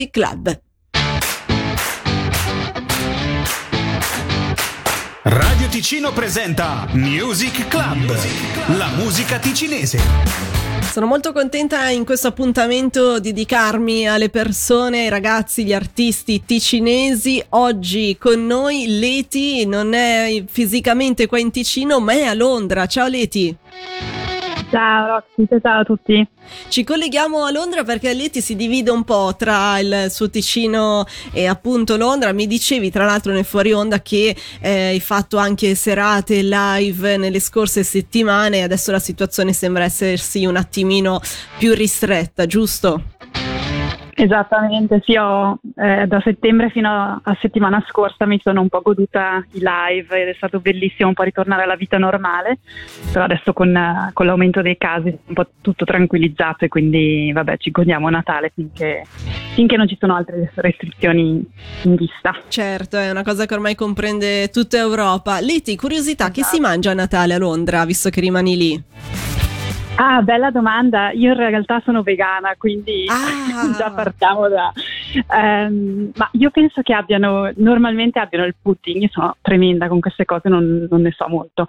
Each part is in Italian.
Club. Radio Ticino presenta Music Club, la musica ticinese. Sono molto contenta in questo appuntamento di dedicarmi alle persone, ai ragazzi, gli artisti ticinesi. Oggi con noi Leti, non è fisicamente qua in Ticino ma è a Londra. Ciao Leti. Ciao Roxy, ciao a tutti. Ci colleghiamo a Londra perché Leti si divide un po' tra il suo Ticino e appunto Londra. Mi dicevi tra l'altro nel fuori onda che hai fatto anche serate live nelle scorse settimane e adesso la situazione sembra essersi un attimino più ristretta, giusto? Esattamente, sì, da settembre fino a settimana scorsa mi sono un po' goduta i live ed è stato bellissimo un po' ritornare alla vita normale, però adesso con l'aumento dei casi è un po' tutto tranquillizzato e quindi vabbè, ci godiamo Natale finché non ci sono altre restrizioni in vista. Certo, è una cosa che ormai comprende tutta Europa. Leti, curiosità, che si mangia a Natale a Londra, visto che rimani lì? Ah, bella domanda. Io in realtà sono vegana, quindi già partiamo da... ma io penso che normalmente abbiano il pudding. Io sono tremenda con queste cose, non ne so molto.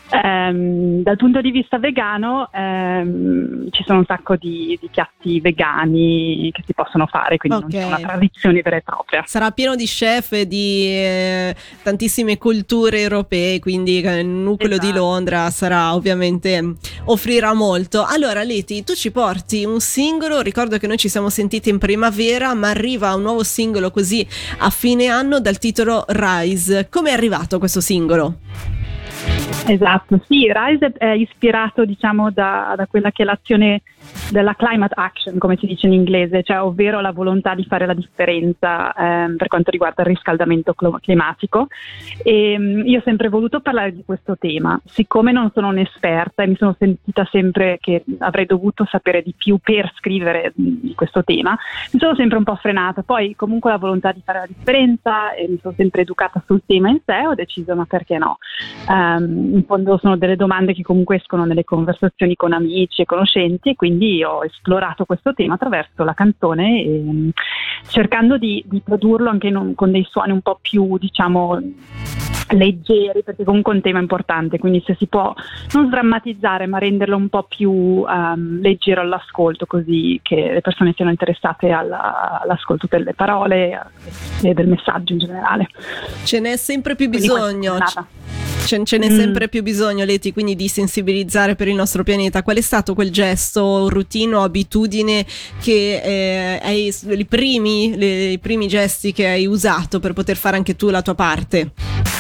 Dal punto di vista vegano ci sono un sacco di piatti vegani che si possono fare, quindi non c'è una tradizione vera e propria. Sarà pieno di chef e di tantissime culture europee, quindi il nucleo di Londra sarà ovviamente offrirà molto. Allora Leti, tu ci porti un singolo, ricordo che noi ci siamo sentiti in primavera, ma arriva un nuovo singolo così a fine anno dal titolo Rise. Come è arrivato questo singolo? Esatto, sì, Rise è ispirato diciamo da quella che è l'azione della climate action, come si dice in inglese, cioè ovvero la volontà di fare la differenza per quanto riguarda il riscaldamento climatico. E io ho sempre voluto parlare di questo tema, siccome non sono un'esperta e mi sono sentita sempre che avrei dovuto sapere di più per scrivere di questo tema, mi sono sempre un po' frenata. Poi comunque la volontà di fare la differenza e mi sono sempre educata sul tema in sé, ho deciso ma perché no? In fondo sono delle domande che comunque escono nelle conversazioni con amici e conoscenti e quindi ho esplorato questo tema attraverso la canzone e cercando di produrlo anche con dei suoni un po' più diciamo leggeri, perché comunque è un tema importante, quindi se si può non sdrammatizzare ma renderlo un po' più leggero all'ascolto, così che le persone siano interessate all'ascolto delle parole e del messaggio in generale. Ce n'è sempre più bisogno. Ce n'è sempre più bisogno, Leti, quindi di sensibilizzare per il nostro pianeta. Qual è stato quel gesto, routine o abitudine che i primi gesti che hai usato per poter fare anche tu la tua parte?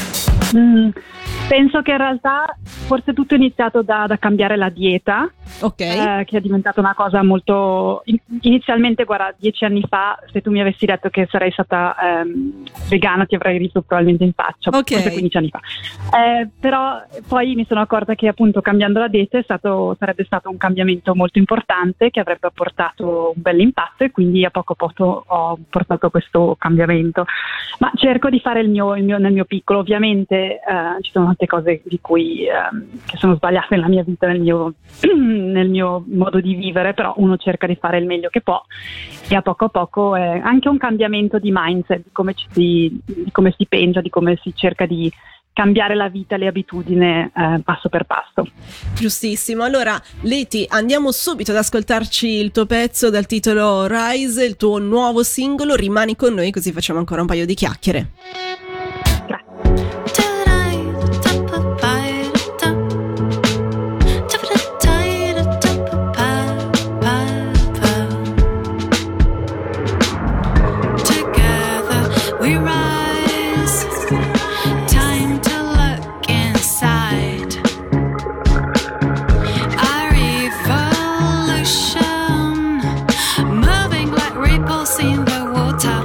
Penso che in realtà forse tutto è iniziato da cambiare la dieta, che è diventata una cosa molto... Inizialmente, guarda, 10 anni fa, se tu mi avessi detto che sarei stata vegana ti avrei riso probabilmente in faccia, forse 15 anni fa. Però poi mi sono accorta che appunto cambiando la dieta sarebbe stato un cambiamento molto importante che avrebbe portato un bel impatto e quindi a poco a poco ho portato questo cambiamento. Ma cerco di fare il mio nel mio piccolo, ovviamente ci sono tante cose di cui che sono sbagliate nella mia vita, nel mio modo di vivere, però uno cerca di fare il meglio che può e a poco è anche un cambiamento di mindset, di come si pensa, di come si cerca di cambiare la vita, le abitudini passo per passo. Giustissimo. Allora Leti, andiamo subito ad ascoltarci il tuo pezzo dal titolo Rise, il tuo nuovo singolo. Rimani con noi così facciamo ancora un paio di chiacchiere. In the water,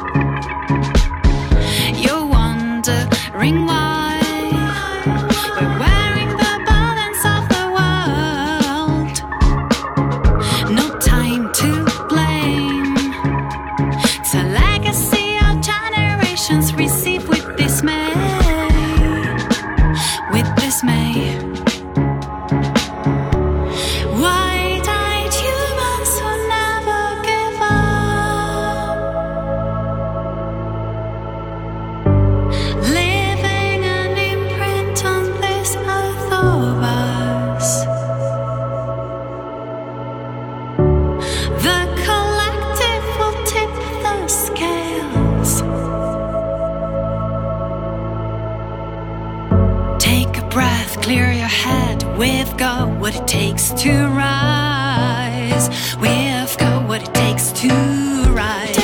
you're wondering why we're wearing the balance of the world. No time to blame. It's a legacy our generations receive with dismay. With dismay. Wide-eyed humans who never give up. what it takes to rise. We've got what it takes to rise.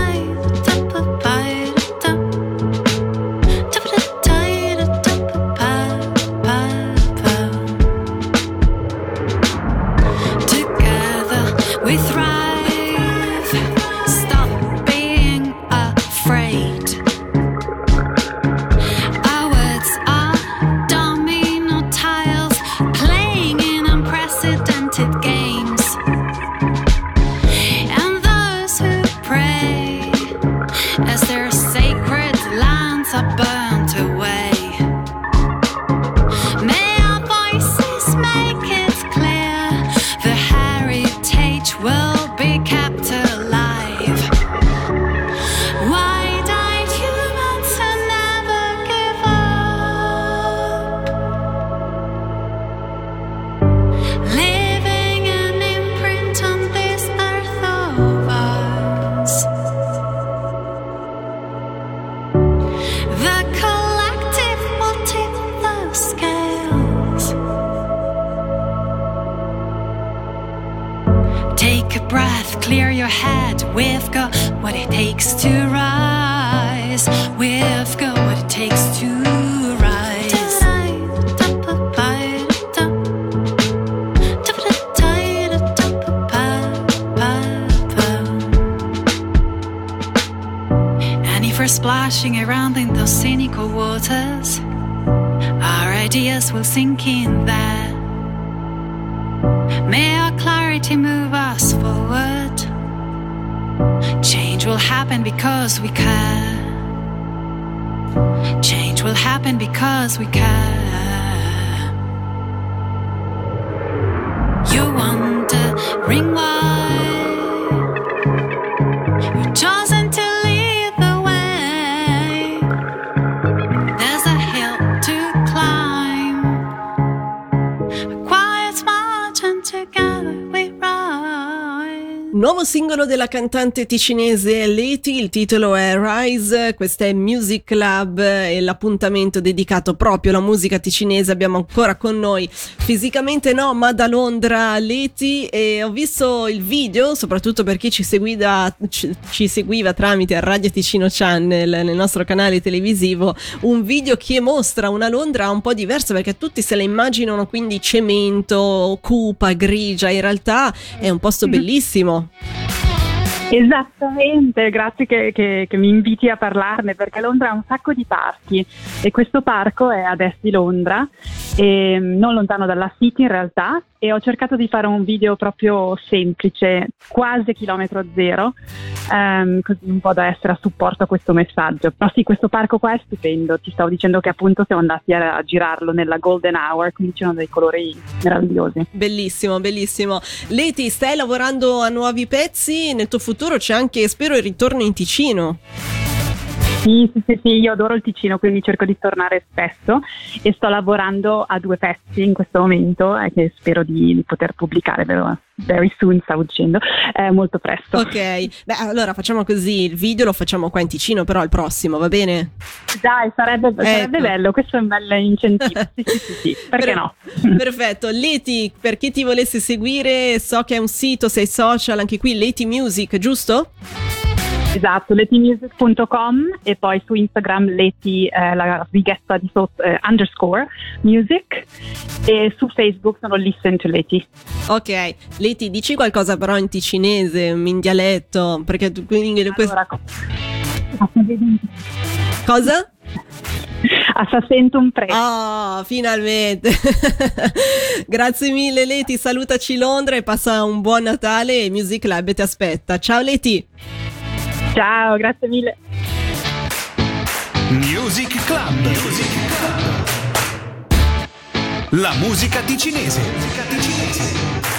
Together we thrive. Stop being afraid. Our words are domino tiles playing in unprecedented games. And those who pray as their sacred lands are burnt away. May our voices make it clear the heritage will be kept alive. Wide-eyed humans who never give up, leaving an imprint on this earth of ours. The collective will tip the scales. Take a breath, clear your head. We've got what it takes to rise. We've got what it takes to rise. And if we're splashing around in those cynical waters, our ideas will sink in there. May our clarity move us forward. Change will happen because we care. Change will happen because we care. You're wondering why you've chosen to lead the way. There's a hill to climb, a quiet march, and together we rise. Nuovo singolo della cantante ticinese Leti, il titolo è Rise, questa è Music Club e l'appuntamento dedicato proprio alla musica ticinese. Abbiamo ancora con noi, fisicamente no, ma da Londra, Leti, e ho visto il video, soprattutto per chi ci seguiva tramite Radio Ticino Channel nel nostro canale televisivo, un video che mostra una Londra un po' diversa, perché tutti se la immaginano quindi cemento, cupa, grigia, in realtà è un posto bellissimo. Esattamente, grazie che mi inviti a parlarne, perché Londra ha un sacco di parchi e questo parco è ad est di Londra, non lontano dalla City in realtà, e ho cercato di fare un video proprio semplice, quasi a chilometro zero, così un po' da essere a supporto a questo messaggio. Però sì, questo parco qua è stupendo, ti stavo dicendo che appunto siamo andati a girarlo nella Golden Hour, quindi c'erano dei colori meravigliosi. Bellissimo, bellissimo. Leti, stai lavorando a nuovi pezzi, nel tuo futuro c'è anche, spero, il ritorno in Ticino. Sì, io adoro il Ticino, quindi cerco di tornare spesso e sto lavorando a 2 pezzi in questo momento che spero di poter pubblicare very soon, stavo dicendo, molto presto. Ok, beh, allora facciamo così, il video lo facciamo qua in Ticino, però il prossimo, va bene? Dai, sarebbe bello, questo è un bel incentivo, sì, perché no? Perfetto. Leti, per chi ti volesse seguire, so che è un sito, sei social, anche qui Leti Music, giusto? Esatto, letimusic.com e poi su Instagram Leti, la righetta di sotto, _ music, e su Facebook sono Listen to Leti. Ok, Leti, dici qualcosa però in ticinese, in dialetto, perché tu quindi Allora, cosa? Assentum pre. Oh, finalmente. Grazie mille Leti, salutaci Londra e passa un buon Natale e Music Club ti aspetta. Ciao Leti. Ciao, grazie mille. Music Club. La musica ticinese.